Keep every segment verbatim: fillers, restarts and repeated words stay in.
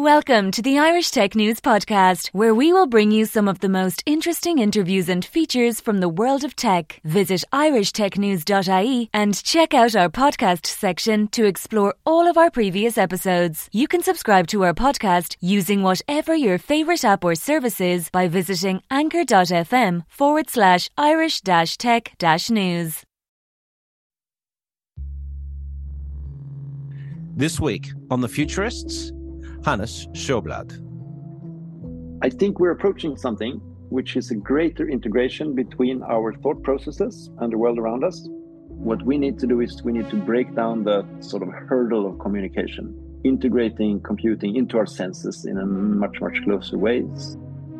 Welcome to the Irish Tech News Podcast, where we will bring you some of the most interesting interviews and features from the world of tech. Visit irish tech news dot I E and check out our podcast section to explore all of our previous episodes. You can subscribe to our podcast using whatever your favourite app or service is by visiting anchor.fm forward slash Irish dash tech dash news. This week on The Futurists, Hannes Sjöblad. I think we're approaching something which is a greater integration between our thought processes and the world around us. What we need to do is we need to break down the sort of hurdle of communication, integrating computing into our senses in a much, much closer ways.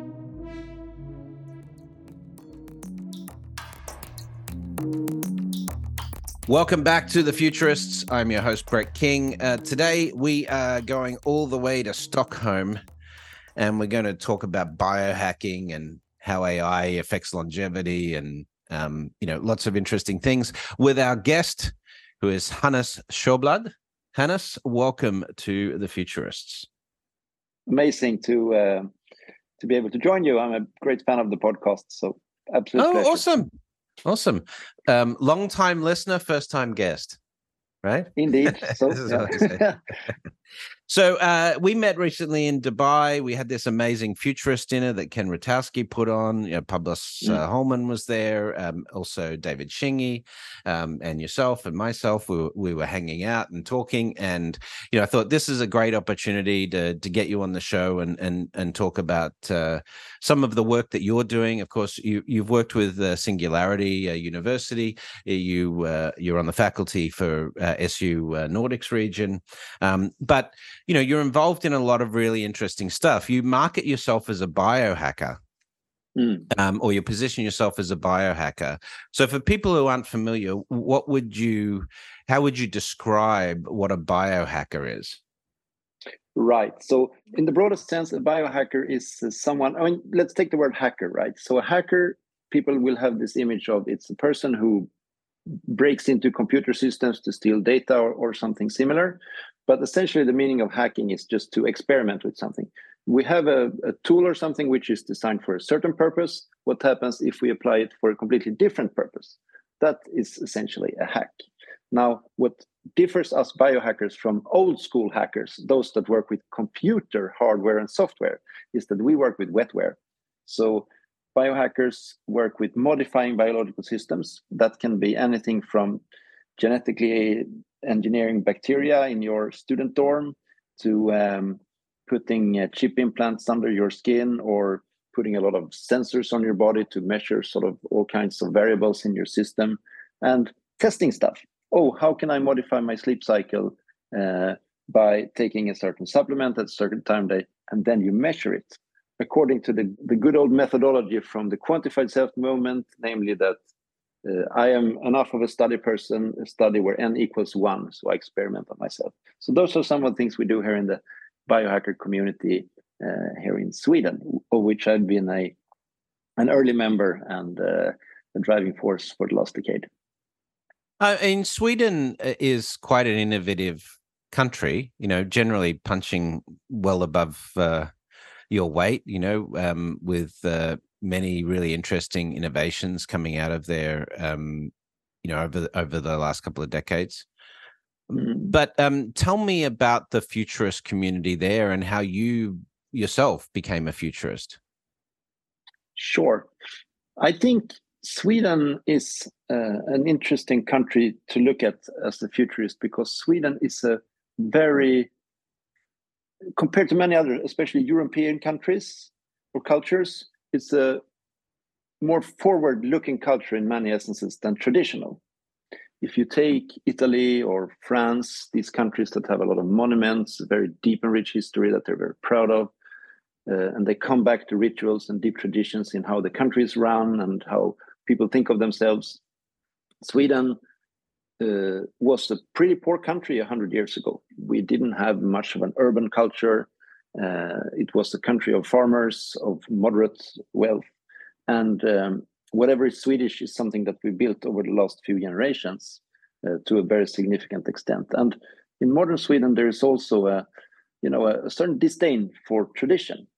Welcome back to The Futurists. I'm your host, Brett King. Uh, today, we are going all the way to Stockholm, and we're going to talk about biohacking and how A I affects longevity and, um, you know, lots of interesting things with our guest, who is Hannes Sjöblad. Hannes, welcome to The Futurists. Amazing to uh, to be able to join you. I'm a great fan of the podcast, so absolutely. Oh, pleasure. awesome. Awesome. Um, long-time listener, first-time guest, right? Indeed. So, yeah. So uh, we met recently in Dubai. We had this amazing futurist dinner that Ken Rutowski put on. You know, Publius mm. uh, Holman was there. Um, also David Shingy um, and yourself and myself. We were, we were hanging out and talking. And you know, I thought this is a great opportunity to to get you on the show and and and talk about uh, some of the work that you're doing. Of course, you you've worked with uh, Singularity uh, University. You uh, you're on the faculty for uh, S U uh, Nordics region, um, but you know, you're involved in a lot of really interesting stuff. You market yourself as a biohacker, mm. um, or you position yourself as a biohacker. So for people who aren't familiar, what would you, how would you describe what a biohacker is? Right. So in the broadest sense, a biohacker is someone, I mean, let's take the word hacker, right? So a hacker, people will have this image of it's a person who breaks into computer systems to steal data or, or something similar. But essentially, the meaning of hacking is just to experiment with something. We have a, a tool or something which is designed for a certain purpose. What happens if we apply it for a completely different purpose? That is essentially a hack. Now, what differs us biohackers from old school hackers, those that work with computer hardware and software, is that we work with wetware. So biohackers work with modifying biological systems. That can be anything from genetically engineering bacteria in your student dorm to um, putting uh, chip implants under your skin or putting a lot of sensors on your body to measure sort of all kinds of variables in your system and testing stuff. Oh, how can I modify my sleep cycle uh, by taking a certain supplement at a certain time day? And then you measure it according to the, the good old methodology from the quantified self movement, namely that Uh, I am enough of a study person, a study where n equals one, so I experiment on myself. So those are some of the things we do here in the biohacker community uh, here in Sweden, of which I've been a an early member and uh, a driving force for the last decade. Uh, in Sweden is quite an innovative country, you know, generally punching well above uh, your weight, you know, um, with uh, many really interesting innovations coming out of there, um, you know, over over the last couple of decades. Mm. But um, tell me about the futurist community there and how you yourself became a futurist. Sure. I think Sweden is uh, an interesting country to look at as a futurist because Sweden is a very, compared to many other, especially European countries or cultures, it's a more forward-looking culture in many essences than traditional. If you take Italy or France, these countries that have a lot of monuments, very deep and rich history that they're very proud of, uh, and they come back to rituals and deep traditions in how the country is run and how people think of themselves. Sweden uh, was a pretty poor country one hundred years ago. We didn't have much of an urban culture. Uh, it was a country of farmers, of moderate wealth. And um, whatever is Swedish is something that we built over the last few generations uh, to a very significant extent. And in modern Sweden, there is also a, you know, a, a certain disdain for tradition.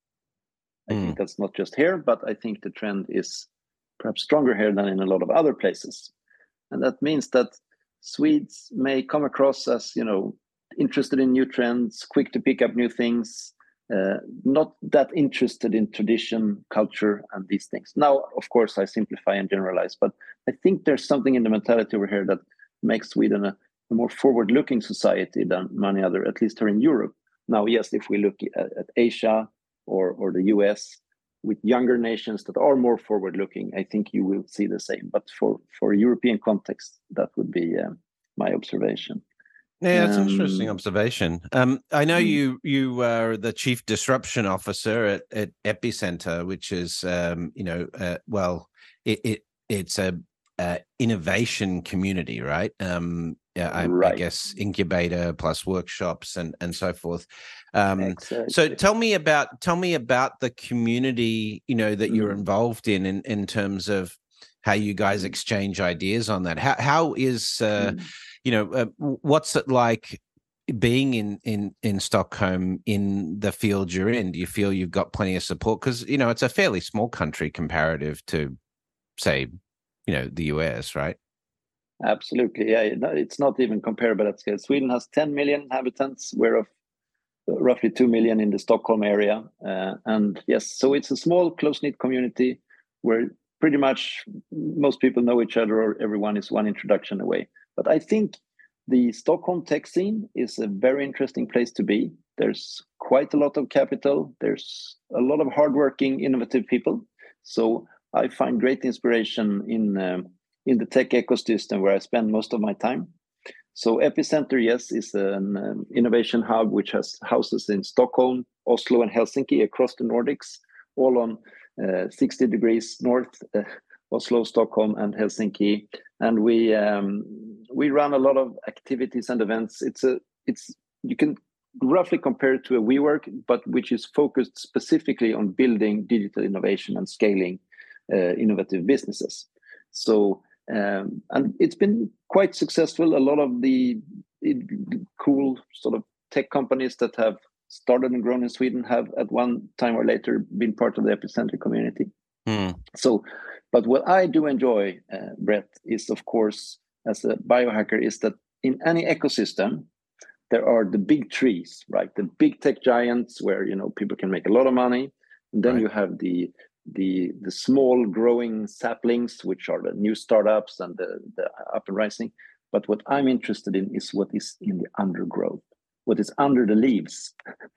I Mm. think that's not just here, but I think the trend is perhaps stronger here than in a lot of other places. And that means that Swedes may come across as, you know, interested in new trends, quick to pick up new things, uh, not that interested in tradition, culture, and these things. Now, of course, I simplify and generalize, but I think there's something in the mentality over here that makes Sweden a, a more forward-looking society than many other, at least here in Europe. Now, yes, if we look at, at Asia, Or, or the U S with younger nations that are more forward-looking, I think you will see the same. But for for European context, that would be uh, my observation. Yeah, that's um, an interesting observation. Um, I know mm. you you are the chief disruption officer at, at Epicenter, which is um, you know uh, well it, it it's a uh, innovation community, right? Um, yeah, I, right. I guess incubator plus workshops and and so forth. Um, exactly. So tell me about tell me about the community, you know, that you're Mm. involved in, in in terms of how you guys exchange ideas on that. How how is uh, Mm. you know uh, what's it like being in in in Stockholm in the field you're in? Do you feel you've got plenty of support? Because you know it's a fairly small country comparative to, say, you know, the U S, right? Absolutely, yeah. It's not even comparable at scale. Sweden has ten million inhabitants, whereof roughly two million in the Stockholm area. Uh, and yes, so it's a small, close-knit community where pretty much most people know each other, or everyone is one introduction away. But I think the Stockholm tech scene is a very interesting place to be. There's quite a lot of capital. There's a lot of hardworking, innovative people. So I find great inspiration in um, in the tech ecosystem where I spend most of my time. So Epicenter, yes, is an um, innovation hub which has houses in Stockholm, Oslo, and Helsinki across the Nordics, all on uh, sixty degrees north, uh, Oslo, Stockholm, and Helsinki. And we um, we run a lot of activities and events. It's a it's you can roughly compare it to a WeWork, but which is focused specifically on building digital innovation and scaling uh, innovative businesses. So. Um, and it's been quite successful. A lot of the it, cool sort of tech companies that have started and grown in Sweden have at one time or later been part of the Epicenter community. Mm. So, but what I do enjoy, uh, Brett, is of course, as a biohacker, is that in any ecosystem, there are the big trees, right? The big tech giants where, you know, people can make a lot of money. And then right. you have the the the small growing saplings, which are the new startups and the, the up and rising. But what I'm interested in is what is in the undergrowth, what is under the leaves.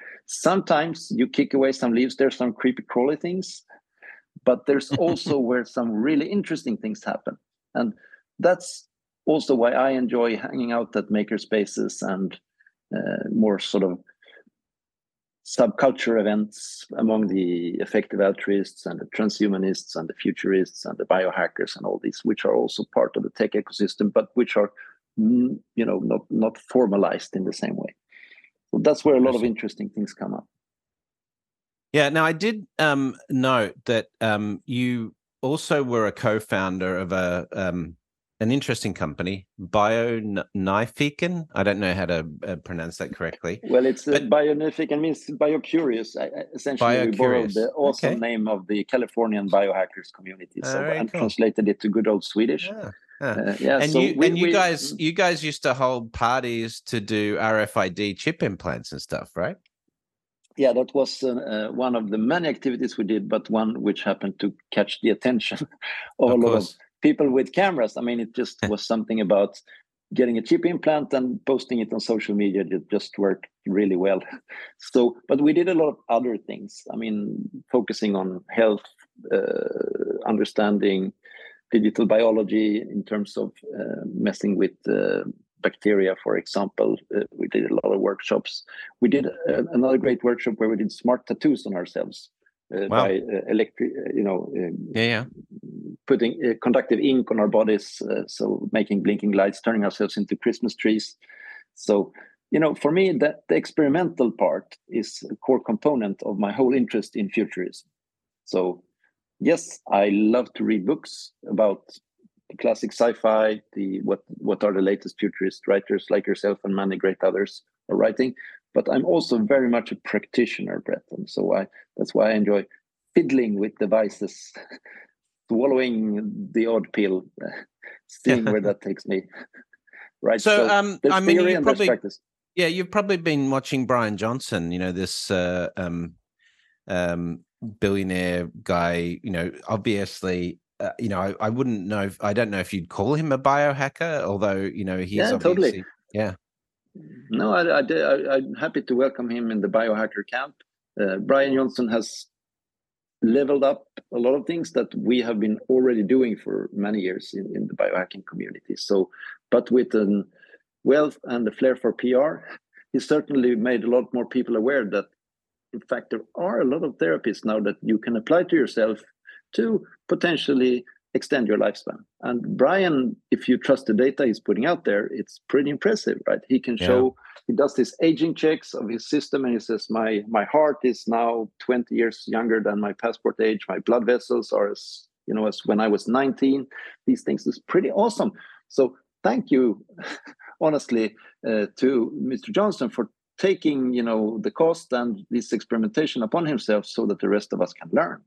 Sometimes you kick away some leaves, there's some creepy crawly things, but there's also where some really interesting things happen. And that's also why I enjoy hanging out at makerspaces and uh, more sort of subculture events among the effective altruists and the transhumanists and the futurists and the biohackers and all these, which are also part of the tech ecosystem, but which are, you know, not, not formalized in the same way. So that's where a lot of interesting things come up. Yeah. Now, I did um, note that um, you also were a co-founder of a um, an interesting company, Bionyfiken. I don't know how to uh, pronounce that correctly. Well, it's uh, but... Bionyfiken means biocurious. I, essentially, biocurious. We borrowed the awesome okay. name of the Californian biohackers community, so Very and cool. translated it to good old Swedish. Yeah. Yeah. Uh, yeah and so you we, and you we, guys you guys used to hold parties to do R F I D chip implants and stuff, right? Yeah, that was uh, uh, one of the many activities we did, but one which happened to catch the attention of, of a lot of people with cameras. I mean, it just was something about getting a chip implant and posting it on social media. It just worked really well. So, but we did a lot of other things. I mean, focusing on health, uh, understanding digital biology in terms of uh, messing with uh, bacteria, for example. Uh, we did a lot of workshops. We did uh, another great workshop where we did smart tattoos on ourselves uh, wow. by uh, electric, uh, you know, uh, yeah, yeah. putting uh, conductive ink on our bodies, uh, so making blinking lights, turning ourselves into Christmas trees. So, you know, for me, that the experimental part is a core component of my whole interest in futurism. So, yes, I love to read books about the classic sci-fi, the what what are the latest futurist writers like yourself and many great others are writing. but I'm also very much a practitioner, Brett, and so I that's why I enjoy fiddling with devices, swallowing the odd pill, seeing where that takes me. Right. So, so um, I mean, you probably, yeah, you've probably been watching Brian Johnson, you know, this uh, um, um, billionaire guy, you know, obviously, uh, you know, I, I wouldn't know, if, I don't know if you'd call him a biohacker, although, you know, he's yeah, obviously, totally. yeah. No, I, I, I, I'm happy to welcome him in the biohacker camp. Uh, Brian Johnson has leveled up a lot of things that we have been already doing for many years in, in the biohacking community. So, but with a wealth and a flair for P R, he certainly made a lot more people aware that, in fact, there are a lot of therapies now that you can apply to yourself to potentially extend your lifespan. And Brian, if you trust the data he's putting out there, it's pretty impressive, right? He can yeah. show, he does this aging checks of his system, and he says, my my heart is now twenty years younger than my passport age. My blood vessels are as, you know, as when I was nineteen. These things is pretty awesome. So thank you, honestly, uh, to Mister Johnson for taking, you know, the cost and this experimentation upon himself so that the rest of us can learn.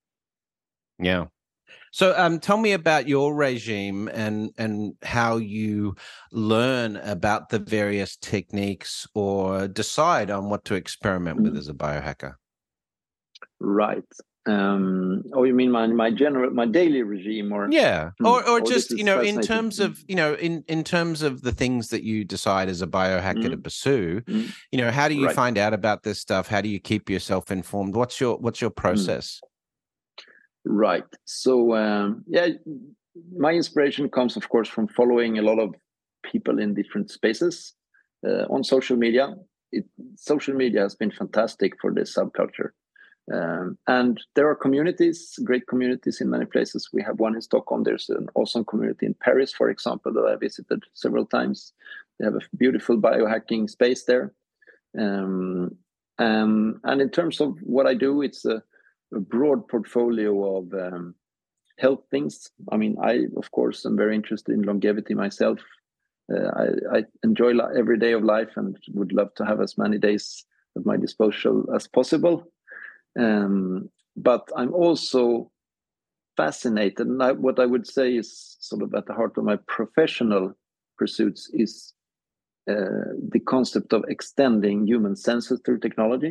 Yeah. So um, tell me about your regime and and how you learn about the various techniques or decide on what to experiment with mm. as a biohacker. Right. Um, oh, you mean my my general my daily regime, or yeah, or or oh, just you know in terms of you know in in terms of the things that you decide as a biohacker mm. to pursue. Mm. You know, how do you right. find out about this stuff? How do you keep yourself informed? What's your what's your process? Mm. Right. So, um, yeah, my inspiration comes, of course, from following a lot of people in different spaces uh, on social media. It, social media has been fantastic for this subculture. Um, and there are communities, great communities in many places. We have one in Stockholm. There's an awesome community in Paris, for example, that I visited several times. They have a beautiful biohacking space there. Um, um, and in terms of what I do, it's a a broad portfolio of um, health things. I mean, I, of course, am very interested in longevity myself. Uh, I, I enjoy every day of life and would love to have as many days at my disposal as possible. Um, but I'm also fascinated, and I, what I would say is sort of at the heart of my professional pursuits is uh, the concept of extending human senses through technology.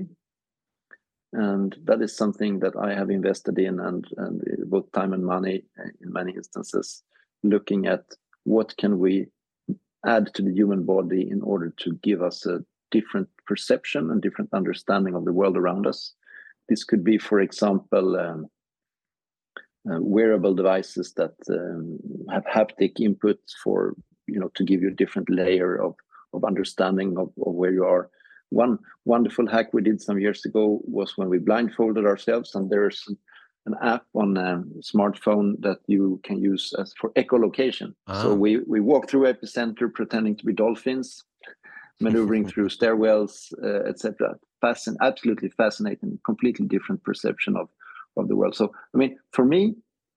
And that is something that I have invested in, and, and both time and money in many instances, looking at what can we add to the human body in order to give us a different perception and different understanding of the world around us. This could be, for example, um, uh, wearable devices that um, have haptic input for, you know, to give you a different layer of, of understanding of, of where you are. One wonderful hack we did some years ago was when we blindfolded ourselves, and there's an app on a smartphone that you can use as for echolocation. Ah. So we, we walk through epicenter pretending to be dolphins, maneuvering through stairwells, uh, et cetera. Fascin- absolutely fascinating, completely different perception of, of the world. So, I mean, for me,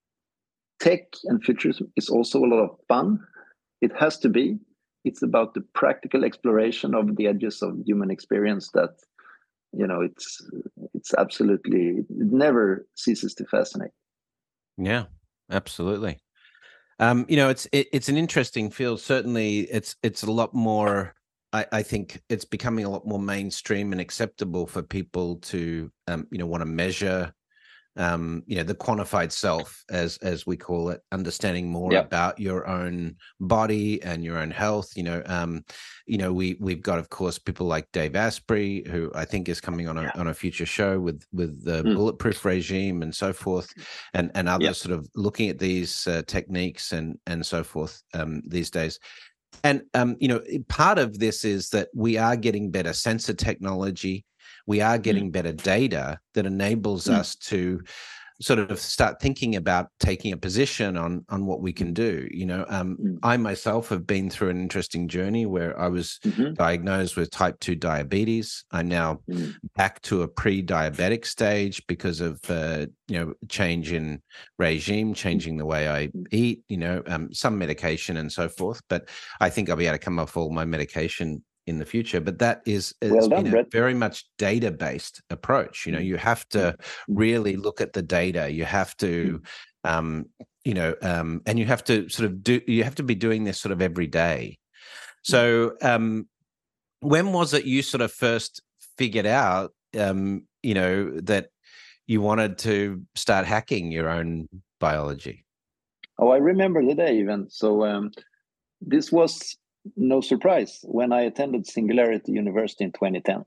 tech and futurism is also a lot of fun. It has to be. It's about the practical exploration of the edges of human experience that, you know, it's it's absolutely, it never ceases to fascinate. Yeah, absolutely. Um, you know, it's it, it's an interesting field. Certainly, it's it's a lot more. I, I think it's becoming a lot more mainstream and acceptable for people to, um, you know, want to measure. Um, you know, the quantified self, as as we call it, understanding more yep. about your own body and your own health. You know, um, you know, we we've got, of course, people like Dave Asprey, who I think is coming on a yeah. on a future show with with the mm. bulletproof regime and so forth, and and others yep. sort of looking at these uh, techniques and and so forth um, these days. And um, you know, part of this is that we are getting better sensor technology. We are getting better data that enables mm. us to sort of start thinking about taking a position on on what we can do. You know, um, mm. I myself have been through an interesting journey where I was mm-hmm. diagnosed with type two diabetes. I'm now mm. back to a pre-diabetic stage because of uh, you know, change in regime, changing the way I eat. You know, um, some medication and so forth. But I think I'll be able to come off all my medication in the future. But that is Well it's done, been a Brett. very much data-based approach. You know, you have to really look at the data. You have to, um, you know, um, and you have to sort of do. You have to be doing this sort of every day. So, um, when was it you sort of first figured out, um, you know, that you wanted to start hacking your own biology? Oh, I remember the day even. So um, this was no surprise when I attended Singularity University in twenty ten.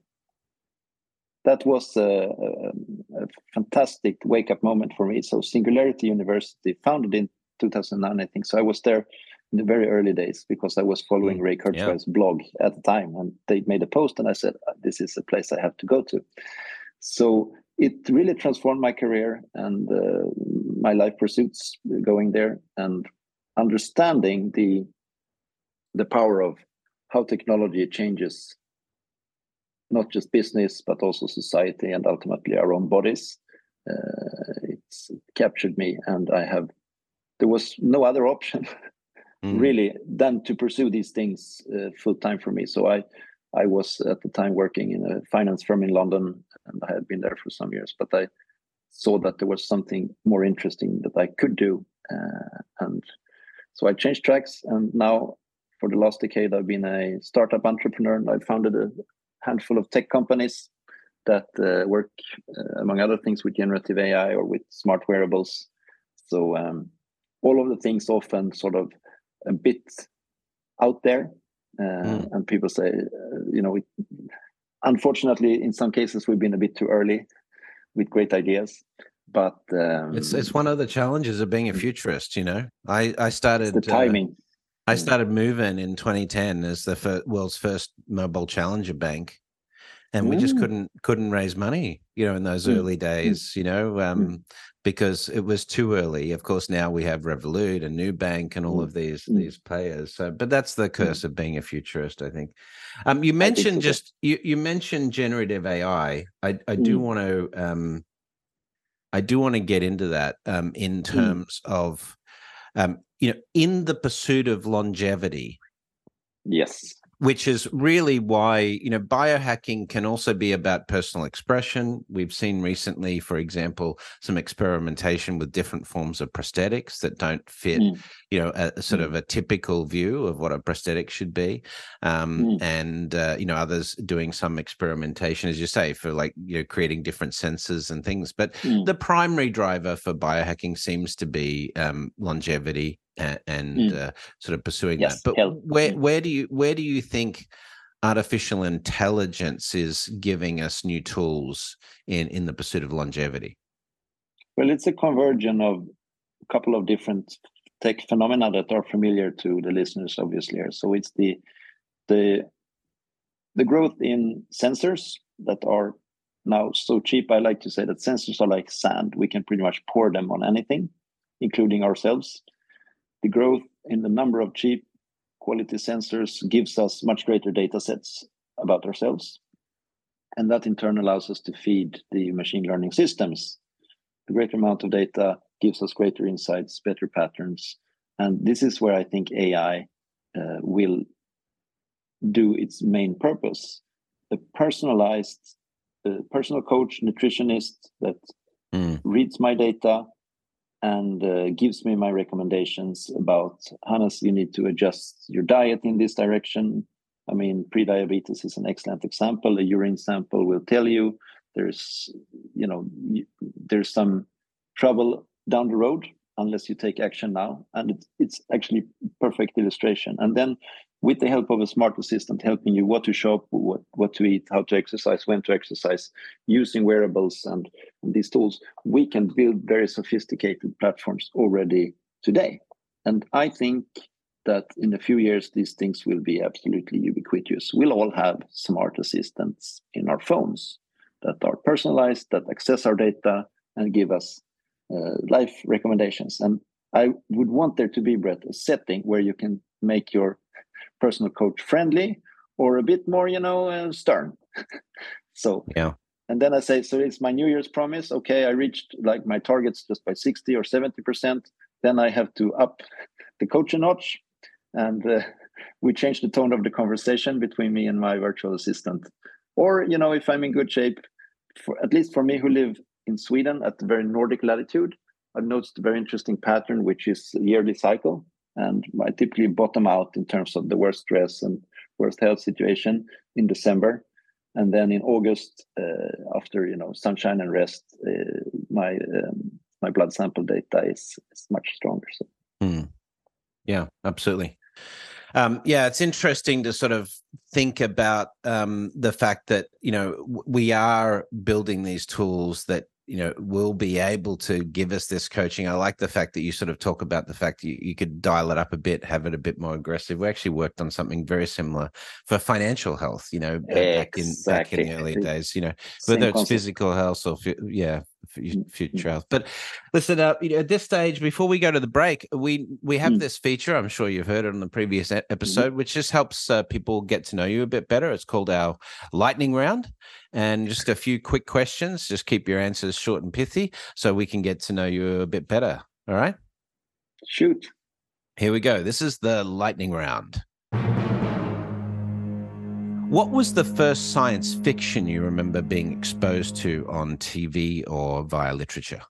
That was a, a, a fantastic wake-up moment for me. So Singularity University, founded in two thousand nine, I think. So I was there in the very early days because I was following mm, Ray Kurzweil's yeah. blog at the time, and they made a post, and I said, "This is a place I have to go to." So it really transformed my career and uh, my life pursuits going there, and understanding the the power of how technology changes not just business, but also society and ultimately our own bodies. Uh, it's it captured me, and I have, there was no other option mm. really than to pursue these things uh, full time for me. So I, I was at the time working in a finance firm in London, and I had been there for some years, but I saw that there was something more interesting that I could do. Uh, and so I changed tracks, and now for the last decade, I've been a startup entrepreneur, and I've founded a handful of tech companies that uh, work, uh, among other things, with generative A I or with smart wearables. So um, all of the things often sort of a bit out there. Uh, mm. And people say, uh, you know, it, unfortunately, in some cases, we've been a bit too early with great ideas. But um, it's it's one of the challenges of being a futurist. You know, I I started the timing. Uh, I started Movin in twenty ten as the fir- world's first mobile challenger bank, and we mm. just couldn't couldn't raise money, you know, in those mm. early days, you know, um, mm. because it was too early. Of course, now we have Revolut and Nubank and all mm. of these mm. these players. So, but that's the curse mm. of being a futurist, I think. Um, you mentioned so, just you you mentioned generative A I. I I do mm. want to um, I do want to get into that um, in terms mm. of. Um, you know, in the pursuit of longevity. Yes. Which is really why, you know, biohacking can also be about personal expression. We've seen recently, for example, some experimentation with different forms of prosthetics that don't fit, mm. you know, a, a sort mm. of a typical view of what a prosthetic should be. Um, mm. And, uh, you know, others doing some experimentation, as you say, for like, you know, creating different sensors and things. But mm. the primary driver for biohacking seems to be um, longevity. And, and mm. uh, sort of pursuing yes, that, but help. where where do you where do you think artificial intelligence is giving us new tools in in the pursuit of longevity? Well, it's a convergence of a couple of different tech phenomena that are familiar to the listeners, obviously. So it's the the the growth in sensors that are now so cheap. I like to say that sensors are like sand; we can pretty much pour them on anything, including ourselves. The growth in the number of cheap quality sensors gives us much greater data sets about ourselves. And that in turn allows us to feed the machine learning systems. The greater amount of data gives us greater insights, better patterns. And this is where I think A I uh, will do its main purpose. A personalized, uh, personal coach, nutritionist that mm. reads my data, and uh, gives me my recommendations about, Hannes, you need to adjust your diet in this direction. I mean, pre-diabetes is an excellent example. A urine sample will tell you there's, you know, there's some trouble down the road unless you take action now. And it's, it's actually perfect illustration. And then with the help of a smart assistant helping you what to shop, what, what to eat, how to exercise, when to exercise, using wearables and, and these tools, we can build very sophisticated platforms already today. And I think that in a few years, these things will be absolutely ubiquitous. We'll all have smart assistants in our phones that are personalized, that access our data and give us uh, life recommendations. And I would want there to be, Brett, a setting where you can make your personal coach friendly or a bit more, you know, uh, stern. So, yeah. And then I say, so it's my New Year's promise. Okay, I reached like my targets just by sixty or seventy percent. Then I have to up the coach a notch and uh, we change the tone of the conversation between me and my virtual assistant. Or, you know, if I'm in good shape, for, at least for me who live in Sweden at the very Nordic latitude, I've noticed a very interesting pattern, which is a yearly cycle. And I typically bottom out in terms of the worst stress and worst health situation in December. And then in August, uh, after, you know, sunshine and rest, uh, my um, my blood sample data is, is much stronger. So. Mm. Yeah, absolutely. Um, yeah, it's interesting to sort of think about um, the fact that, you know, w- we are building these tools that, you know, will be able to give us this coaching. I like the fact that you sort of talk about the fact that you, you could dial it up a bit, have it a bit more aggressive. We actually worked on something very similar for financial health, you know, back in back in the early days, you know, whether it's physical health or, yeah, future health. But listen, uh, you know, at this stage, before we go to the break, we we have mm. this feature. I'm sure you've heard it on the previous episode, mm-hmm. which just helps uh, people get to know you a bit better. It's called our lightning round, and just a few quick questions. Just keep your answers short and pithy, so we can get to know you a bit better. All right? Shoot. Here we go. This is the lightning round. What was the first science fiction you remember being exposed to on T V or via literature?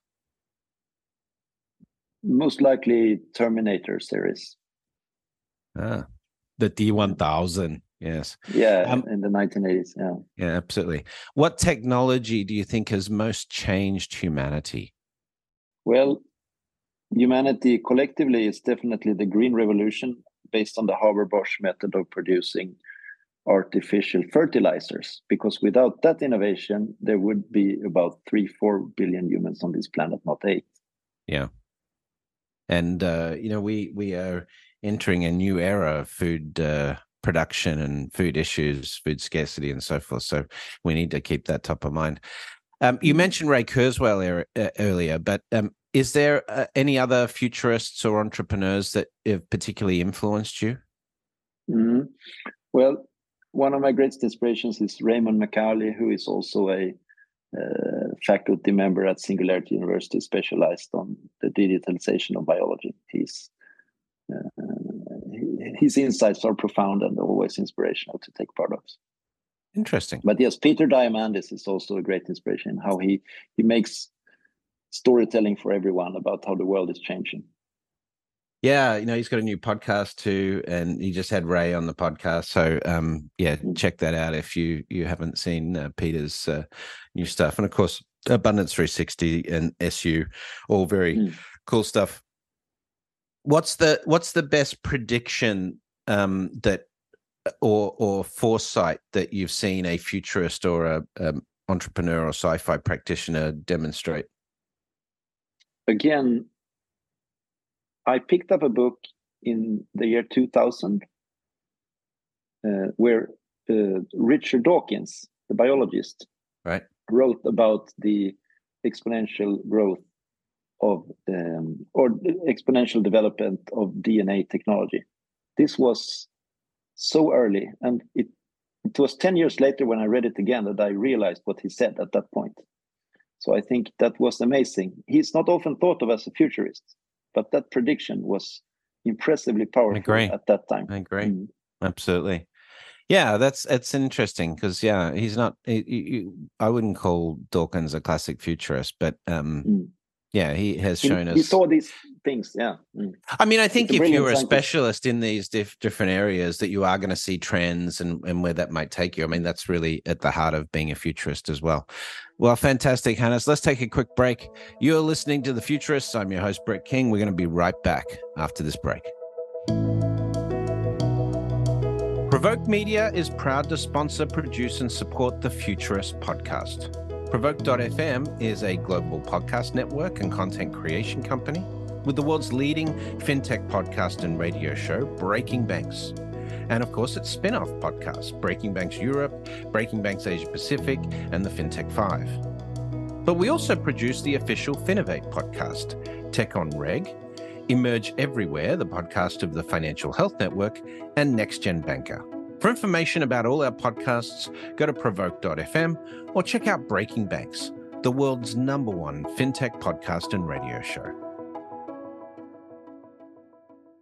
Most likely Terminator series. Ah, the T one thousand, yes. Yeah, um, in the nineteen eighties, yeah. Yeah, absolutely. What technology do you think has most changed humanity? Well, humanity collectively is definitely the green revolution based on the Haber-Bosch method of producing artificial fertilizers, because without that innovation, there would be about three, four billion humans on this planet, not eight. Yeah. And, uh, you know, we, we are entering a new era of food uh, production and food issues, food scarcity and so forth. So we need to keep that top of mind. Um, you mentioned Ray Kurzweil er, uh, earlier, but um, is there uh, any other futurists or entrepreneurs that have particularly influenced you? Mm-hmm. Well, one of my greatest inspirations is Raymond McCauley, who is also a uh, faculty member at Singularity University, specialized on the digitalization of biology. He's, uh, he, his insights are profound and always inspirational to take part of. Interesting. But yes, Peter Diamandis is also a great inspiration, how he, he makes storytelling for everyone about how the world is changing. Yeah, you know, he's got a new podcast too, and he just had Ray on the podcast. So, um, yeah, check that out if you you haven't seen uh, Peter's uh, new stuff. And of course, Abundance three sixty and S U, all very mm. cool stuff. What's the what's the best prediction um, that or or foresight that you've seen a futurist or a um, entrepreneur or sci-fi practitioner demonstrate? Again, I picked up a book in the year two thousand uh, where uh, Richard Dawkins, the biologist, right, wrote about the exponential growth of um, or the exponential development of D N A technology. This was so early, and it it was ten years later when I read it again that I realized what he said at that point. So I think that was amazing. He's not often thought of as a futurist, but that prediction was impressively powerful at that time. I agree. Mm. Absolutely. Yeah, that's it's interesting because, yeah, he's not, he, he, I wouldn't call Dawkins a classic futurist, but um, mm. yeah, he has shown he, us. He saw these things, yeah. Mm. I mean, I think if you're a specialist in these diff- different areas that you are going to see trends and, and where that might take you. I mean, that's really at the heart of being a futurist as well. Well, fantastic, Hannes. Let's take a quick break. You're listening to The Futurists. I'm your host, Brett King. We're going to be right back after this break. Provoke Media is proud to sponsor, produce, and support the Futurist podcast. Provoke dot f m is a global podcast network and content creation company with the world's leading fintech podcast and radio show, Breaking Banks. And of course, its spin-off podcasts, Breaking Banks Europe, Breaking Banks Asia Pacific, and the FinTech Five. But we also produce the official Finovate podcast, Tech on Reg, Emerge Everywhere, the podcast of the Financial Health Network, and NextGen Banker. For information about all our podcasts, go to provoke dot f m or check out Breaking Banks, the world's number one fintech podcast and radio show.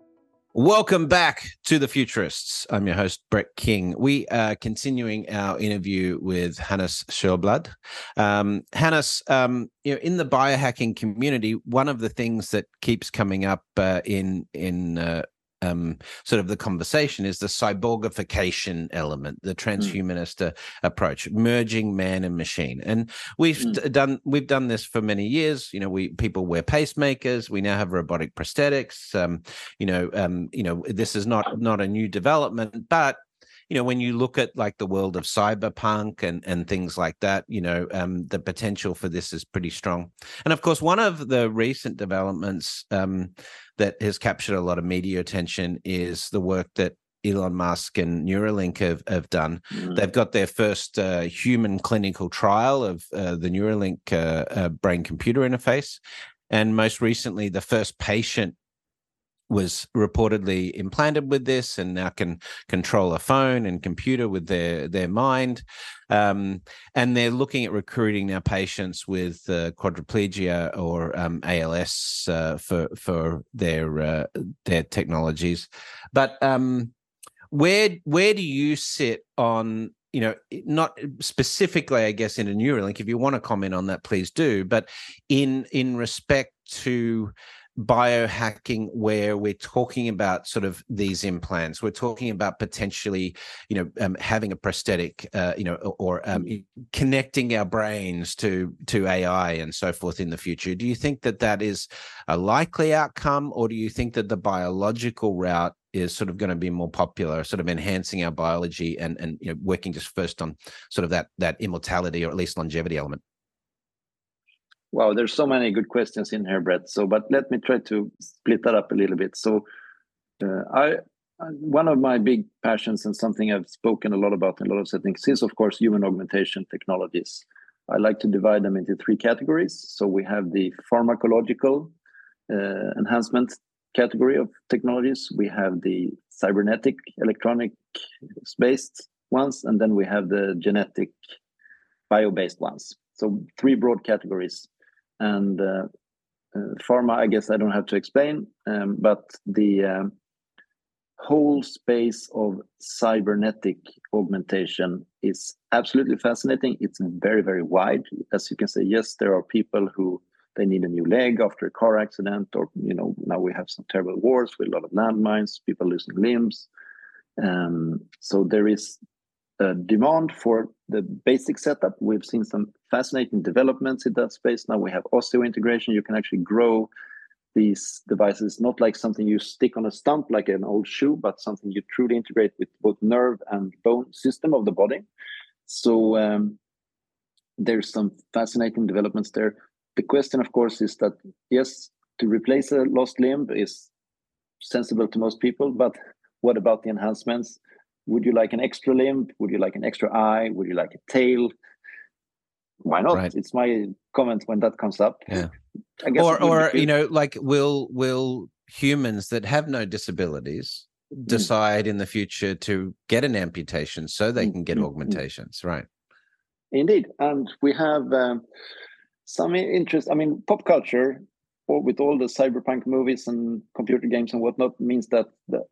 Welcome back to The Futurists. I'm your host, Brett King. We are continuing our interview with Hannes Sjöblad. Um, Hannes, um, you know, in the biohacking community, one of the things that keeps coming up uh, in in uh, um, sort of the conversation is the cyborgification element, the transhumanist mm. uh, approach, merging man and machine. And we've mm. done we've done this for many years. You know, we people wear pacemakers. We now have robotic prosthetics. Um, you know, um, you know, this is not not a new development, but you know, when you look at like the world of cyberpunk and, and things like that, you know, um, the potential for this is pretty strong. And of course, one of the recent developments um, that has captured a lot of media attention is the work that Elon Musk and Neuralink have, have done. Mm. They've got their first uh, human clinical trial of uh, the Neuralink uh, uh, brain-computer interface. And most recently, the first patient was reportedly implanted with this and now can control a phone and computer with their their mind. Um, and they're looking at recruiting now patients with uh, quadriplegia or um, A L S uh, for for their uh, their technologies. But um, where where do you sit on, you know, not specifically, I guess, in a Neuralink? If you want to comment on that, please do. But in in respect to biohacking, where we're talking about sort of these implants, we're talking about potentially, you know, um, having a prosthetic, uh, you know, or um, connecting our brains to to A I and so forth in the future. Do you think that that is a likely outcome, or do you think that the biological route is sort of going to be more popular, sort of enhancing our biology and and you know, working just first on sort of that that immortality or at least longevity element? Wow, there's so many good questions in here, Brett. So, but let me try to split that up a little bit. So, uh, I one of my big passions and something I've spoken a lot about in a lot of settings is, of course, human augmentation technologies. I like to divide them into three categories. So we have the pharmacological uh, enhancement category of technologies. We have the cybernetic, electronic-based ones, and then we have the genetic, bio-based ones. So three broad categories. And uh, uh, pharma, I guess I don't have to explain, um, but the um, whole space of cybernetic augmentation is absolutely fascinating. It's very, very wide. As you can say, yes, there are people who they need a new leg after a car accident, or, you know, now we have some terrible wars with a lot of landmines, people losing limbs. Um, so there is a demand for the basic setup. We've seen some fascinating developments in that space. Now we have osseointegration. You can actually grow these devices, not like something you stick on a stump like an old shoe, but something you truly integrate with both nerve and bone system of the body. So um, there's some fascinating developments there. The question, of course, is that, yes, to replace a lost limb is sensible to most people, but what about the enhancements? Would you like an extra limb? Would you like an extra eye? Would you like a tail? Why not? Right. It's my comment when that comes up. Yeah. I guess or, or you know, like, will will humans that have no disabilities mm. decide in the future to get an amputation so they can get mm. augmentations? Right. Indeed. And we have um, some interest. I mean, pop culture, or with all the cyberpunk movies and computer games and whatnot, means that the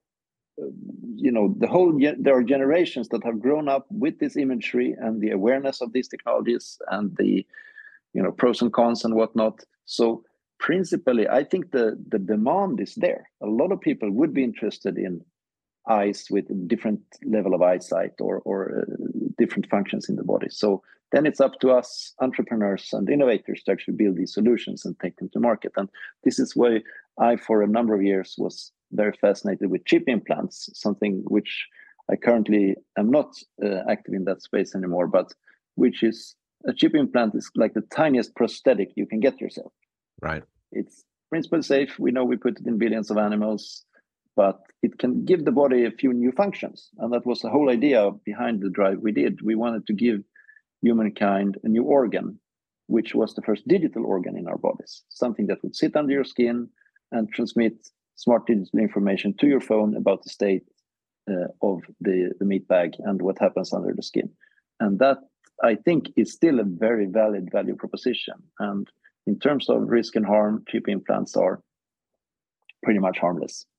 you know, the whole, there are generations that have grown up with this imagery and the awareness of these technologies and the, you know, pros and cons and whatnot. So principally, I think the, the demand is there. A lot of people would be interested in eyes with different level of eyesight or, or uh, different functions in the body. So then it's up to us entrepreneurs and innovators to actually build these solutions and take them to market. And this is why I, for a number of years, was very fascinated with chip implants, something which I currently am not uh, active in that space anymore, but which is a chip implant is like the tiniest prosthetic you can get yourself. Right. It's principally safe. We know we put it in billions of animals, but it can give the body a few new functions. And that was the whole idea behind the drive we did. We wanted to give humankind a new organ, which was the first digital organ in our bodies, something that would sit under your skin and transmit smart digital information to your phone about the state uh, of the, the meat bag and what happens under the skin. And that, I think, is still a very valid value proposition. And in terms of risk and harm, chip implants are pretty much harmless.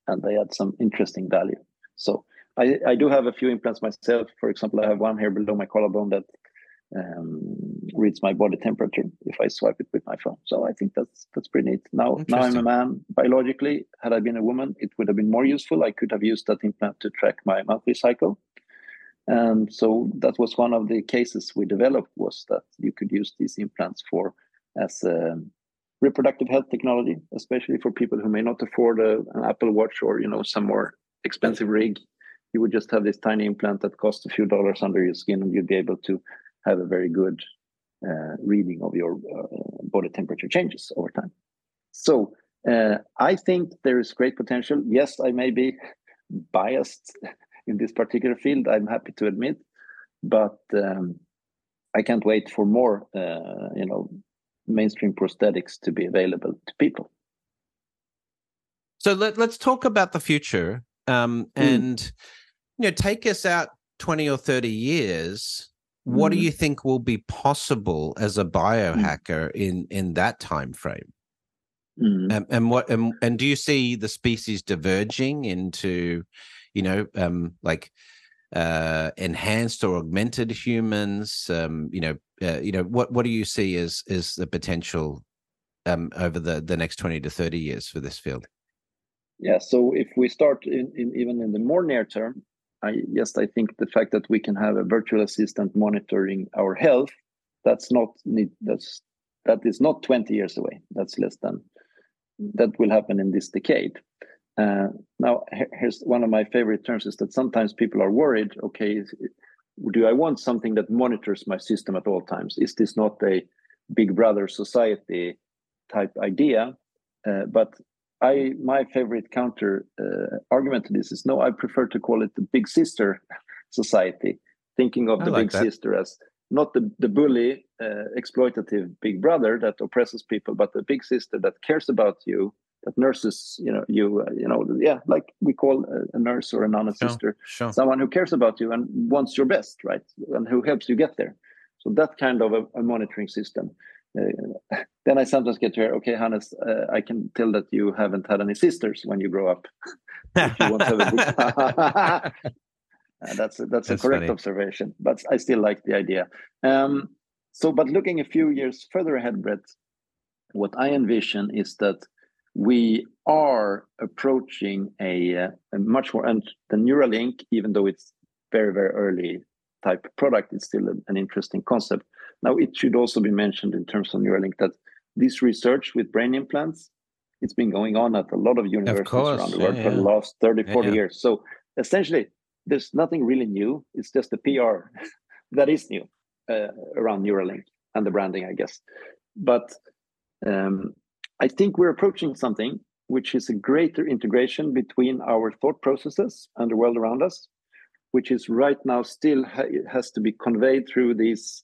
and they had some interesting value. So I, I do have a few implants myself. For example, I have one here below my collarbone that um, reads my body temperature if I swipe it with my phone. So I think that's that's pretty neat. Now, now I'm a man biologically. Had I been a woman, it would have been more useful. I could have used that implant to track my monthly cycle. And so that was one of the cases we developed, was that you could use these implants for as a reproductive health technology, especially for people who may not afford a, an Apple Watch or, you know, some more expensive rig. You would just have this tiny implant that costs a few dollars under your skin, and you'd be able to have a very good uh, reading of your uh, body temperature changes over time. So uh, I think there is great potential. Yes, I may be biased in this particular field, I'm happy to admit, but um, I can't wait for more, uh, you know, mainstream prosthetics to be available to people. So let, let's talk about the future, um, and mm. you know, take us out twenty or thirty years. What mm. do you think will be possible as a biohacker mm. in in that time frame? Mm. Um, and what and, and do you see the species diverging into, you know, um, like uh, enhanced or augmented humans? Um, you know, uh, you know, what what do you see as as the potential um, over the the next twenty to thirty years for this field? Yeah. So if we start in, in even in the more near term, I yes, I think the fact that we can have a virtual assistant monitoring our health, that's not need that's that is not twenty years away. That's less than that will happen in this decade. Uh, now, here's one of my favorite terms, is that sometimes people are worried, okay, do I want something that monitors my system at all times? Is this not a Big Brother society type idea? Uh, but I, my favorite counter uh, argument to this is, no, I prefer to call it the Big Sister society, thinking of I the like Big that. Sister as not the, the bully, uh, exploitative Big Brother that oppresses people, but the Big Sister that cares about you, that nurses, you know, you, uh, you know, yeah, like we call a, a nurse or a nun a sure, sister, sure. someone who cares about you and wants your best, right? And who helps you get there. So that kind of a, a monitoring system. Uh, then I sometimes get to hear, okay, Hannes, uh, I can tell that you haven't had any sisters when you grow up. If you want to have a big... Uh, that's a, that's, that's a correct funny. observation, but I still like the idea. Um, so, but looking a few years further ahead, Brett, what I envision is that we are approaching a, a much more, and the Neuralink, even though it's very, very early type product, it's still a, an interesting concept. Now, it should also be mentioned in terms of Neuralink that this research with brain implants, it's been going on at a lot of universities of course, around the world yeah, for yeah. the last thirty, forty yeah, yeah. years. So essentially, there's nothing really new. It's just the P R that is new uh, around Neuralink and the branding, I guess. But um, I think we're approaching something which is a greater integration between our thought processes and the world around us, which is right now still ha has to be conveyed through these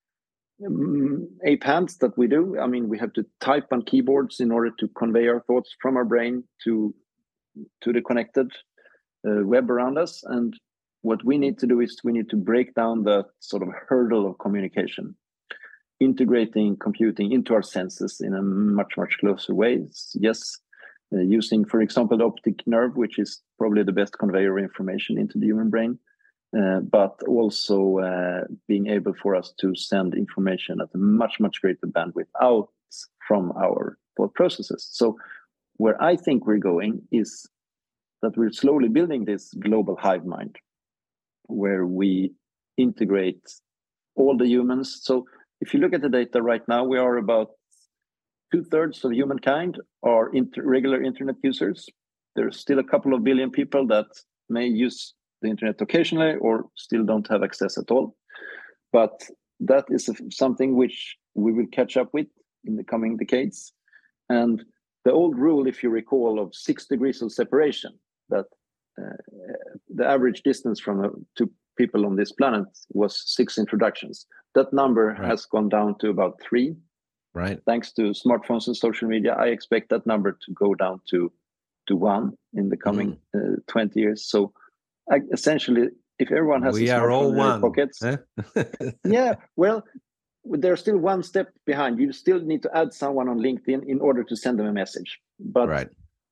um, ape hands that we do. I mean, we have to type on keyboards in order to convey our thoughts from our brain to, to the connected Uh, web around us. And what we need to do is we need to break down the sort of hurdle of communication, integrating computing into our senses in a much, much closer way. Yes, uh, using, for example, the optic nerve, which is probably the best conveyor of information into the human brain, uh, but also uh, being able for us to send information at a much, much greater bandwidth out from our thought processes. So where I think we're going is that we're slowly building this global hive mind where we integrate all the humans. So if you look at the data right now, we are about two thirds of humankind are inter regular internet users. There's still a couple of billion people that may use the internet occasionally or still don't have access at all. But that is something which we will catch up with in the coming decades. And the old rule, if you recall, of six degrees of separation, that uh, the average distance from uh, two people on this planet was six introductions. That number right. has gone down to about three. Right. Thanks to smartphones and social media, I expect that number to go down to, to one in the coming mm. uh, twenty years. So I, essentially, if everyone has we a are all smartphone in one. their pockets, huh? yeah, well, there's still one step behind. You still need to add someone on LinkedIn in order to send them a message. But right.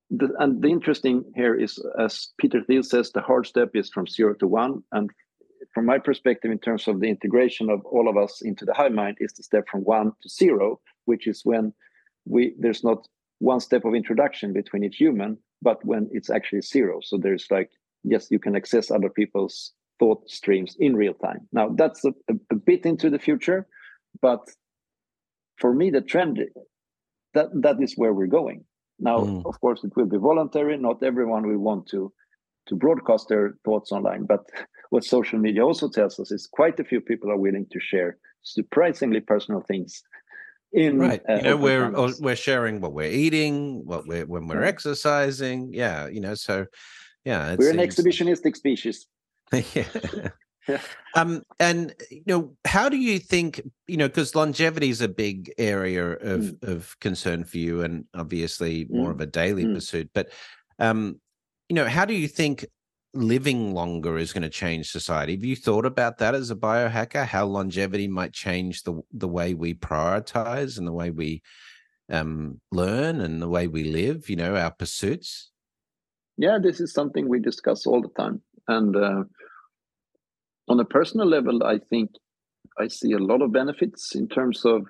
the, and the interesting here is, as Peter Thiel says, the hard step is from zero to one. And from my perspective, in terms of the integration of all of us into the hive mind, is the step from one to zero, which is when we there's not one step of introduction between each human, but when it's actually zero. So there's like, yes, you can access other people's thought streams in real time. Now, that's a, a, a bit into the future, but for me, the trend, that that is where we're going. Now, mm. of course, it will be voluntary. Not everyone will want to, to broadcast their thoughts online, but what social media also tells us is quite a few people are willing to share surprisingly personal things. In, right, uh, you know, we're channels. we're sharing what we're eating, what we're when we're yeah. exercising. Yeah, you know, so yeah, we're seems... an exhibitionistic species. yeah. yeah. Um, and you know, how do you think, you know, because longevity is a big area of mm. of concern for you, and obviously more mm. of a daily mm. pursuit. But um, you know, how do you think living longer is going to change society? Have you thought about that as a biohacker, how longevity might change the the way we prioritize and the way we um, learn and the way we live, you know, our pursuits? Yeah, this is something we discuss all the time. And uh, on a personal level, I think I see a lot of benefits in terms of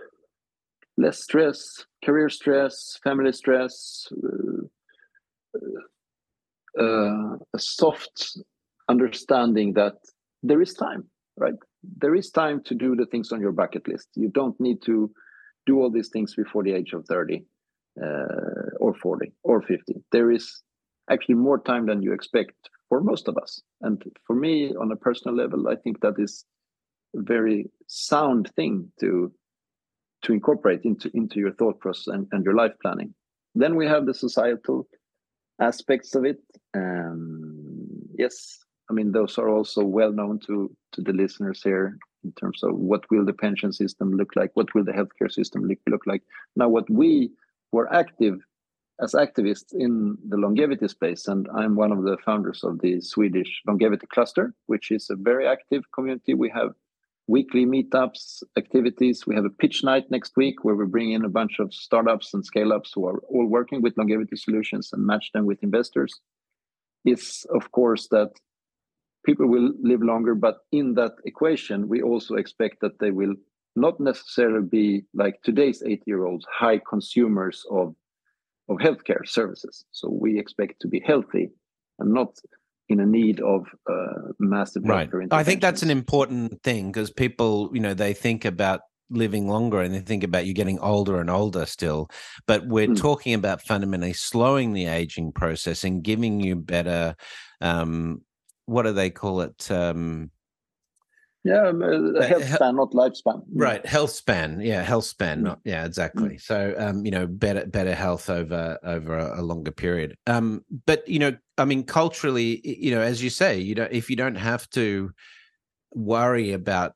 less stress, career stress, family stress, uh, uh, Uh, a soft understanding that there is time, right? There is time to do the things on your bucket list. You don't need to do all these things before the age of thirty uh, or forty or fifty. There is actually more time than you expect for most of us. And for me, on a personal level, I think that is a very sound thing to to incorporate into, into your thought process and, and your life planning. Then we have the societal aspects of it. Um, yes, I mean, those are also well known to, to the listeners here in terms of what will the pension system look like? What will the healthcare system look, look like? Now, what we were active as activists in the longevity space, and I'm one of the founders of the Swedish Longevity Cluster, which is a very active community. We have weekly meetups, activities. We have a pitch night next week where we bring in a bunch of startups and scale-ups who are all working with longevity solutions and match them with investors. It's, of course, that people will live longer, but in that equation, we also expect that they will not necessarily be like today's eighty-year-olds, high consumers of, of healthcare services. So we expect to be healthy and not in a need of uh, massive right. healthcare interventions. I think that's an important thing because people, you know, they think about living longer and they think about you getting older and older still, but we're mm. talking about fundamentally slowing the aging process and giving you better, um, what do they call it? Um, yeah, uh, health span, not lifespan. Right, health span. Yeah, health span. Mm. Not, yeah, exactly. Mm. So, um, you know, better better health over over a, a longer period. Um, but you know, I mean, culturally, you know, as you say, you know, if you don't have to worry about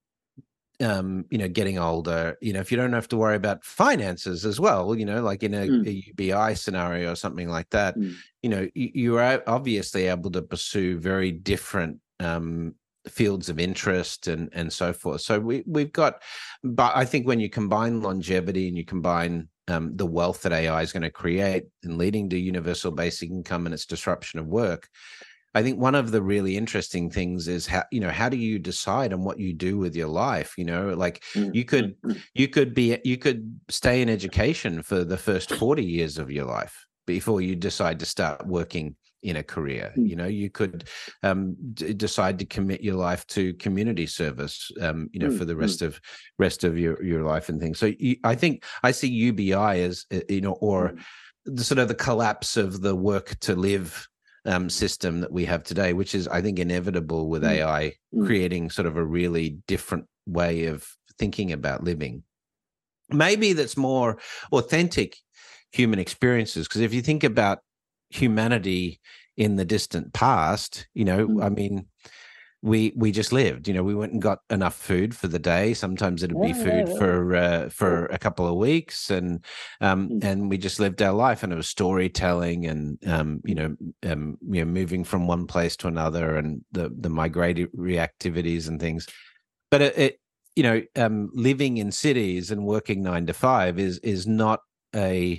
um, you know, getting older, you know, if you don't have to worry about finances as well, you know, like in a, mm. a U B I scenario or something like that, mm. you know, you, you are obviously able to pursue very different um, fields of interest and and so forth. So we we've got, but I think when you combine longevity and you combine um, the wealth that A I is going to create and leading to universal basic income and its disruption of work, I think one of the really interesting things is how, you know, how do you decide on what you do with your life? You know, like you could, you could be, you could stay in education for the first forty years of your life before you decide to start working in a career. You know, you could um, d- decide to commit your life to community service, um, you know, for the rest of rest of your, your life and things. So you, I think I see U B I as, you know, or the sort of the collapse of the work to live Um, system that we have today, which is, I think, inevitable with mm. A I mm. creating sort of a really different way of thinking about living. Maybe that's more authentic human experiences, because if you think about humanity in the distant past, you know, mm. I mean, we we just lived, you know, we went and got enough food for the day. Sometimes it'd be food for uh, for a couple of weeks, and um mm. and we just lived our life, and it was storytelling and um you know um you know moving from one place to another and the the migratory activities and things. But it, it you know um living in cities and working nine to five is is not a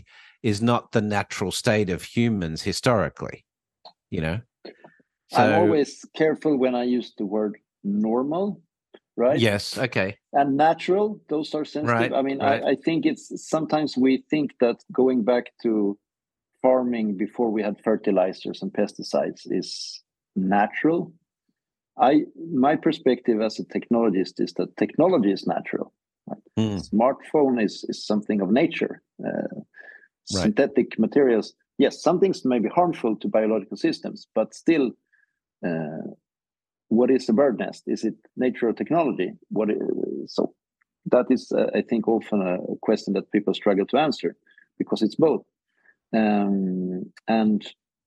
is not the natural state of humans historically, you know? So, I'm always careful when I use the word normal, right? Yes, okay. And natural, those are sensitive. Right, I mean, right. I, I think it's sometimes we think that going back to farming before we had fertilizers and pesticides is natural. I my perspective as a technologist is that technology is natural. Right? Mm. Smartphone is, is something of nature. Uh, Right. Synthetic materials, yes, some things may be harmful to biological systems, but still, uh, what is a bird nest? Is it nature or technology? What is, so that is, uh, I think, often a question that people struggle to answer because it's both. Um, and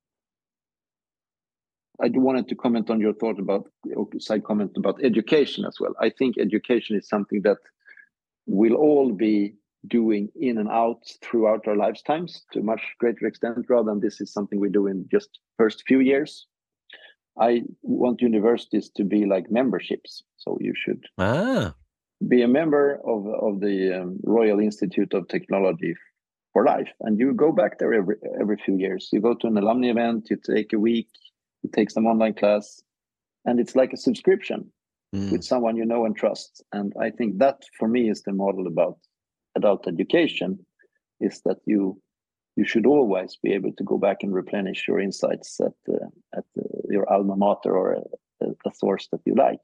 I wanted to comment on your thought about, side comment about education as well. I think education is something that we'll all be doing in and out throughout our lifetimes to a much greater extent, rather than this is something we do in just first few years. I want universities to be like memberships. So you should Ah. be a member of, of the um, Royal Institute of Technology for life. And you go back there every every few years. You go to an alumni event, you take a week, you take some online class, and it's like a subscription mm. with someone you know and trust. And I think that for me is the model about adult education, is that you you should always be able to go back and replenish your insights at uh, at uh, your alma mater or a, a source that you like.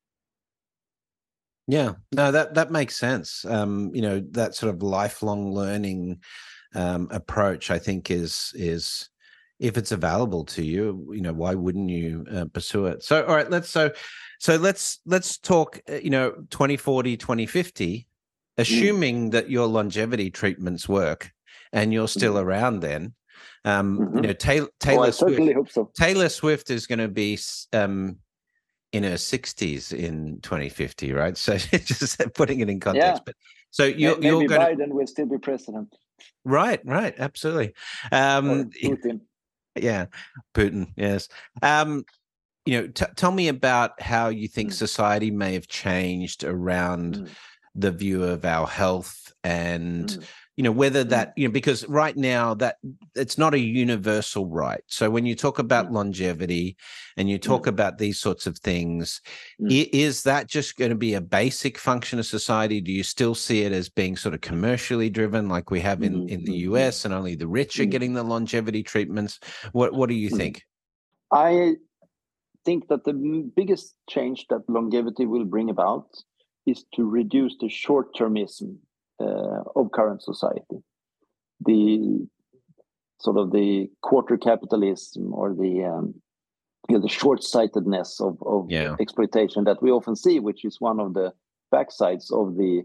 Yeah, no, that that makes sense. Um, you know, that sort of lifelong learning um, approach, I think, is is if it's available to you, you know, why wouldn't you uh, pursue it? So, all right, let's so so let's let's talk. You know, twenty forty, twenty fifty, assuming mm. that your longevity treatments work and you're still mm. around then. Um, mm-hmm. You know, Taylor, Taylor oh, I Swift. certainly hope so. Taylor Swift is going to be. Um, in her sixties in twenty fifty, right? So just putting it in context. Yeah. But so you're, maybe you're going Biden to... will still be president. Right, right, absolutely. Um, or Putin. Yeah, Putin. Yes. Um, you know, t- tell me about how you think mm. society may have changed around mm. the view of our health and. Mm. You know, whether that, you know, because right now that it's not a universal right. So when you talk about mm. longevity and you talk mm. about these sorts of things, mm. is that just going to be a basic function of society? Do you still see it as being sort of commercially driven like we have in, mm. in the U S and only the rich are mm. getting the longevity treatments? What, what do you mm. think? I think that the biggest change that longevity will bring about is to reduce the short-termism Uh, of current society, the sort of the quarter capitalism or the um, you know, the short-sightedness of, of yeah. exploitation that we often see, which is one of the backsides of the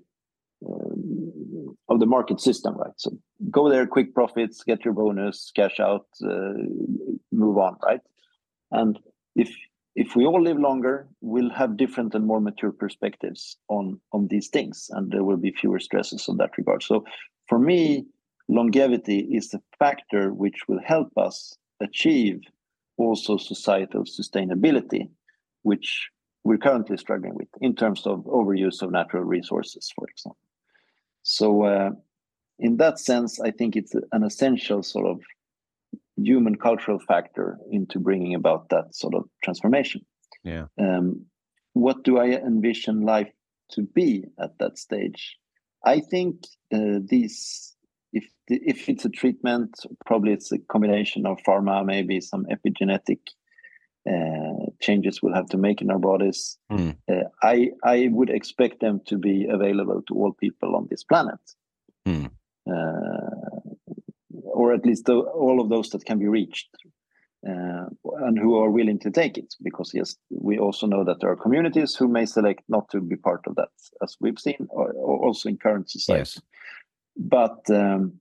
um, of the market system, right? So go there, quick profits, get your bonus, cash out, uh, move on, right? And if If we all live longer, we'll have different and more mature perspectives on, on these things, and there will be fewer stresses in that regard. So for me, longevity is a factor which will help us achieve also societal sustainability, which we're currently struggling with in terms of overuse of natural resources, for example. So uh, in that sense, I think it's an essential sort of human cultural factor into bringing about that sort of transformation. Yeah. Um, what do I envision life to be at that stage? I think uh, these, if if it's a treatment, probably it's a combination of pharma, maybe some epigenetic uh, changes we'll have to make in our bodies. Mm. Uh, I I would expect them to be available to all people on this planet. Mm. Uh, or at least the, all of those that can be reached uh, and who are willing to take it. Because, yes, we also know that there are communities who may select not to be part of that, as we've seen, or, or also in current society. Yes. But, um,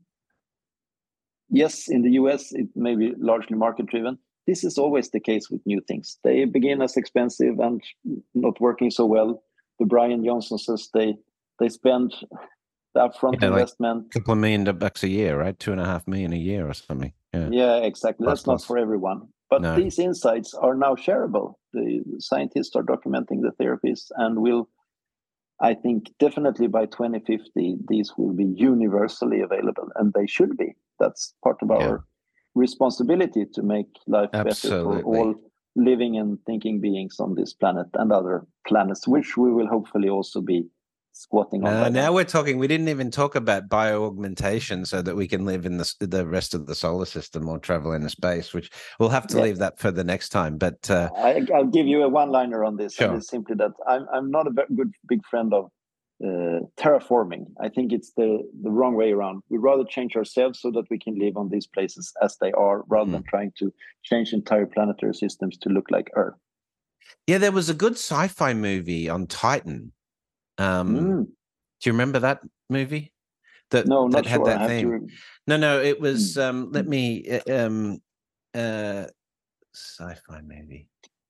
yes, in the U S, it may be largely market-driven. This is always the case with new things. They begin as expensive and not working so well. The Brian Johnson says they, they spend... the upfront yeah, investment, like a couple of million bucks a year, right? Two and a half million a year or something. Yeah, yeah, exactly. Plus, That's plus. Not for everyone. But no. These insights are now shareable. The scientists are documenting the therapies, and will. I think definitely by twenty fifty, these will be universally available, and they should be. That's part of our yeah. responsibility to make life Absolutely. better for all living and thinking beings on this planet and other planets, which we will hopefully also be squatting on. Uh, now we're talking, we didn't even talk about bio-augmentation so that we can live in the, the rest of the solar system or travel into space, which we'll have to yeah. leave that for the next time. But uh, I, I'll give you a one-liner on this. Sure. And it's simply that I'm, I'm not a very good big friend of uh, terraforming. I think it's the, the wrong way around. We'd rather change ourselves so that we can live on these places as they are, rather mm. than trying to change entire planetary systems to look like Earth. Yeah, there was a good sci-fi movie on Titan. Um, mm. Do you remember that movie? That, no, that not had sure. that I theme. have to... No, no, it was. Mm. Um, let me. Um, uh, sci-fi movie.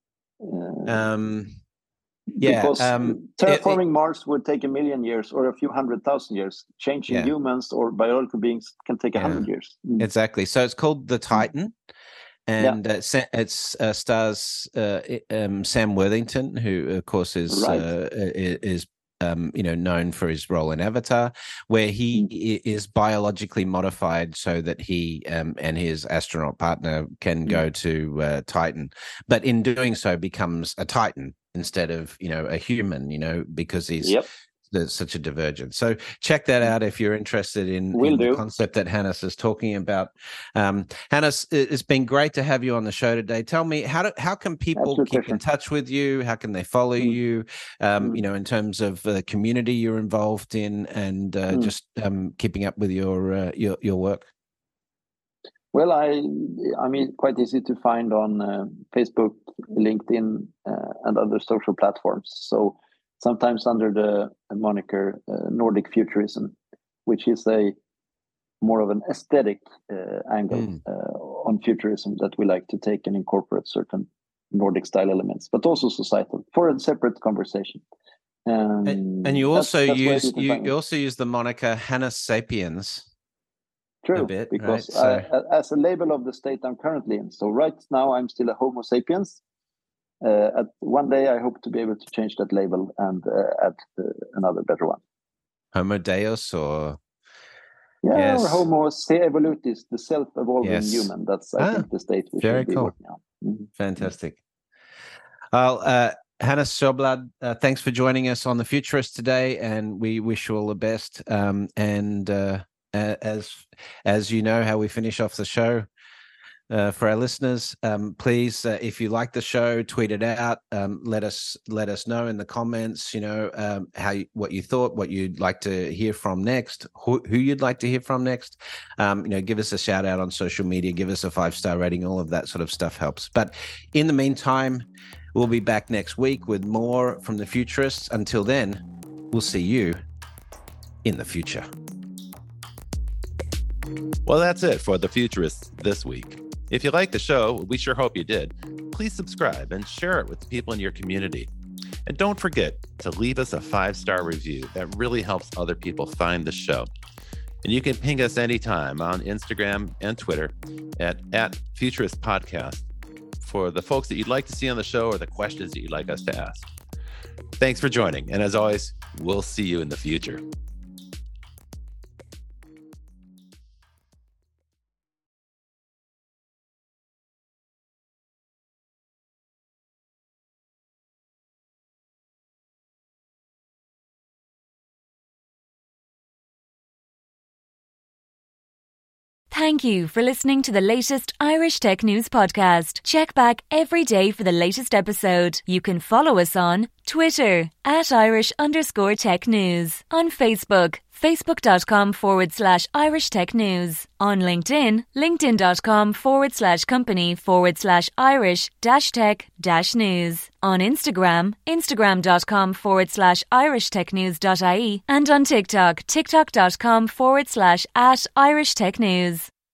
Uh, um, yeah. Because um, terraforming it, it, Mars would take a million years or a few hundred thousand years. Changing yeah. humans or biological beings can take a yeah. hundred years. Mm. Exactly. So it's called The Titan. And yeah. uh, it's uh, stars uh, um, Sam Worthington, who of course is right. uh, is um, you know known for his role in Avatar, where he mm. is biologically modified so that he um, and his astronaut partner can mm. go to uh, Titan, but in doing so becomes a Titan instead of you know a human, you know, because he's. Yep. There's such a divergence. So check that out if you're interested in, in the concept that Hannes is talking about. Um, Hannes, it's been great to have you on the show today. Tell me, how do, how can people Absolutely. keep in touch with you? How can they follow mm. you, um, mm. you know, in terms of the community you're involved in and uh, mm. just um, keeping up with your, uh, your your work? Well, I I mean, quite easy to find on uh, Facebook, LinkedIn, uh, and other social platforms. So sometimes under the moniker uh, Nordic Futurism, which is a more of an aesthetic uh, angle mm. uh, on futurism that we like to take and incorporate certain Nordic style elements, but also societal for a separate conversation. Um, and, and you also that's, that's use you, you also use the moniker Hannes Sapiens. True, a bit, because right? so... I, as a label of the state I'm currently in. So right now I'm still a Homo sapiens. Uh, at one day, I hope to be able to change that label and uh, add uh, another better one. Homo Deus, or yeah, yes. or Homo se evolutis, the self-evolving yes. human. That's I ah, think the state we should be cool. working on. Mm-hmm. Fantastic. Well, uh, Hannes Sjöblad, uh, thanks for joining us on The Futurist today, and we wish you all the best. Um, and uh, as as you know, how we finish off the show. Uh, for our listeners, um, please, uh, if you like the show, tweet it out. Um, let us let us know in the comments. You know um, how you, what you thought, what you'd like to hear from next, who, who you'd like to hear from next. Um, you know, give us a shout out on social media, give us a five star rating. All of that sort of stuff helps. But in the meantime, we'll be back next week with more from the Futurists. Until then, we'll see you in the future. Well, that's it for the Futurists this week. If you like the show, we sure hope you did. Please subscribe and share it with the people in your community. And don't forget to leave us a five-star review. That really helps other people find the show. And you can ping us anytime on Instagram and Twitter at, at Futurist Podcast for the folks that you'd like to see on the show or the questions that you'd like us to ask. Thanks for joining. And as always, we'll see you in the future. Thank you for listening to the latest Irish Tech News podcast. Check back every day for the latest episode. You can follow us on Twitter at Irish underscore tech news, on Facebook, facebook.com forward slash Irish Tech News, on LinkedIn, linkedin.com forward slash company forward slash Irish dash tech dash news, on Instagram, instagram.com forward slash Irish Tech News dot I E, and on TikTok, tiktok.com forward slash at Irish Tech News.